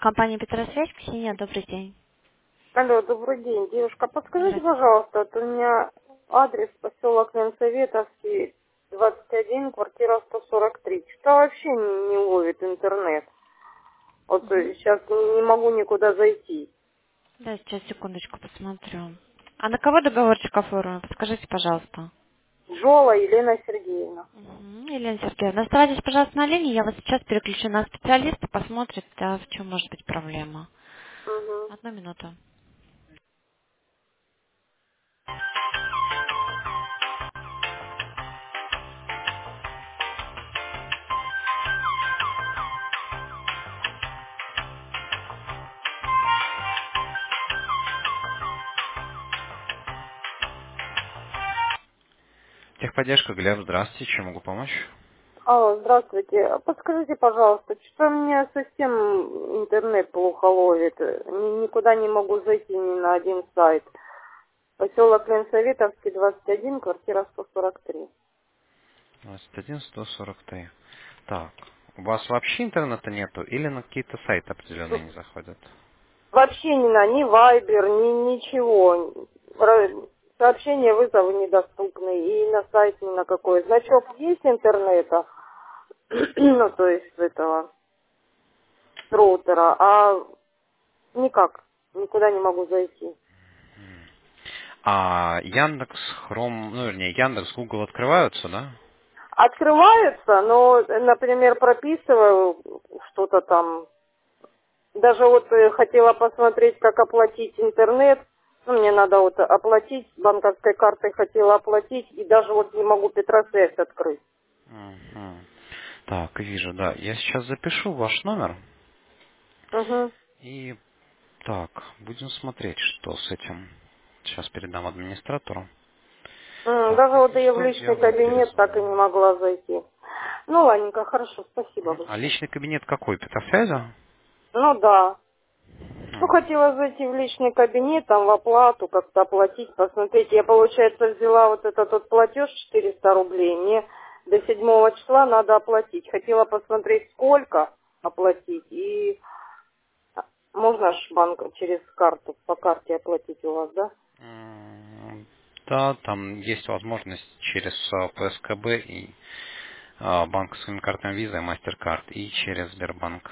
Компания Петросвязь, Ксения, добрый день. Алло, добрый день, девушка. Подскажите, Здравствуйте. пожалуйста, вот у меня адрес поселок Ленсоветовский, 21, квартира 143. Что вообще не ловит интернет? Вот Мгм. сейчас не могу никуда зайти. Да, сейчас, секундочку, посмотрю. А на кого договорчик оформлен? Подскажите, пожалуйста. Жола Елена Сергеевна. Елена Сергеевна, оставайтесь, пожалуйста, на линии. Я вас сейчас переключу на специалиста, посмотрит, да, в чем может быть проблема. Угу. Одну минуту. Техподдержка, Глеб, здравствуйте, чем могу помочь? Алло, здравствуйте. А подскажите, пожалуйста, что у меня совсем интернет плохо ловит. Никуда не могу зайти ни на один сайт. Поселок Ленсоветовский, 21, квартира 143. 21 143. Так, у вас вообще интернета нету или на какие-то сайты определенные не заходят? Вообще ни Вайбер, ничего. Сообщения, вызовы недоступны. И на сайт ни на какой. Значок есть интернета, ну, то есть этого роутера, а никак. Никуда не могу зайти. А Яндекс, Хром, ну, вернее, Яндекс, Google открываются, да? Открываются, но, например, прописываю что-то там. Даже вот хотела посмотреть, как оплатить интернет. Ну, мне надо вот оплатить, банковской картой хотела оплатить, и даже вот не могу Петросвязь открыть. Мгм. Так, вижу, да. Я сейчас запишу ваш номер Угу. и так, будем смотреть, что с этим. Сейчас передам администратору. Так, Даже вот если ее в что, я личный вам кабинет так и перезвоню. не могла зайти. Ну, ладненько, хорошо, спасибо А большое. личный кабинет какой? Петросвязи? Ну да. Ну, Мгм. хотела зайти в личный кабинет, там в оплату, как-то оплатить, посмотреть. Я, получается, взяла вот этот вот платеж 400 рублей. Мне до 7 числа надо оплатить. Хотела посмотреть, сколько оплатить. И можно ж банк через карту, по карте оплатить у вас, да? Да, там есть возможность через ПСКБ и банковскими картами Visa и MasterCard и через Сбербанк.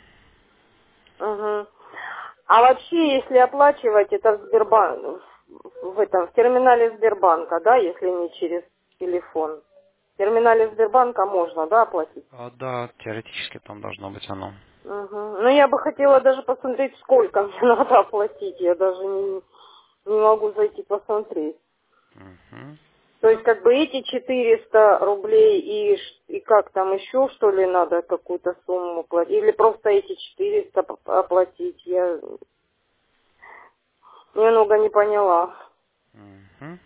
Угу. А вообще, если оплачивать это в Сбербанк, в терминале Сбербанка, да, если не через телефон. В терминале Сбербанка можно, да, оплатить? Да, теоретически там должно быть оно. Угу. Ну, я бы хотела даже посмотреть, сколько мне надо оплатить. Я даже не могу зайти посмотреть. Мгм. То есть, как бы эти 400 рублей и как там еще, что ли, надо какую-то сумму платить? Или просто эти 400 оплатить? Я немного не поняла. Мгм.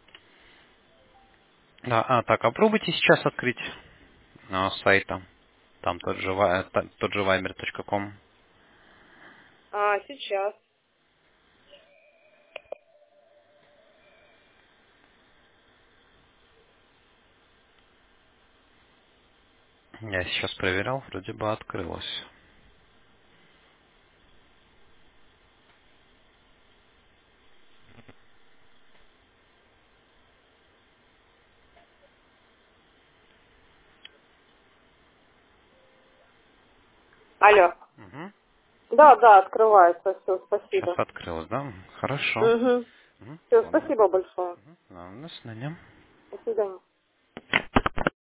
Да, так, попробуйте сейчас открыть сайта. Там тот же viber.com. А, сейчас. Я сейчас проверял, вроде бы открылось. Алло. Угу. Да, да, открывается. Все, Сейчас спасибо. открылось, да? Хорошо. Угу. Мгм. Все, Ладно. спасибо большое. Мгм. Да, до свидания. До свидания.